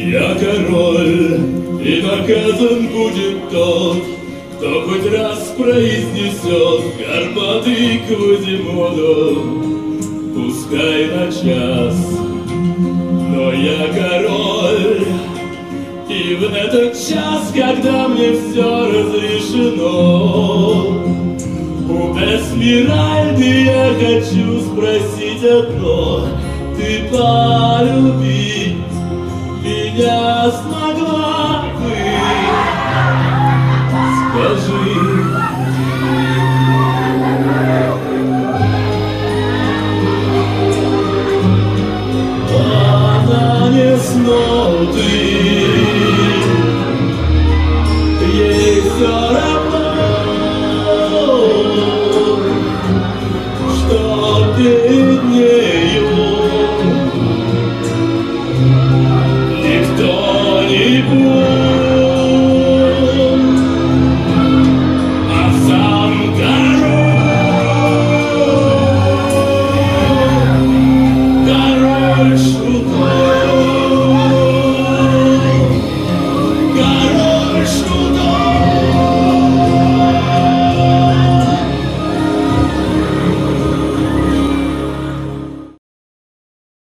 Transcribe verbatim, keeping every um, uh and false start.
Я король, и наказан будет тот, кто хоть раз произнесет горбатый Квазимоду, пускай на час. Но я король, и в этот час, когда мне все разрешено, у Эсмеральды я хочу спросить одно: ты полюбить меня смогла бы? Скажи. Она не смотрит, ей все равно.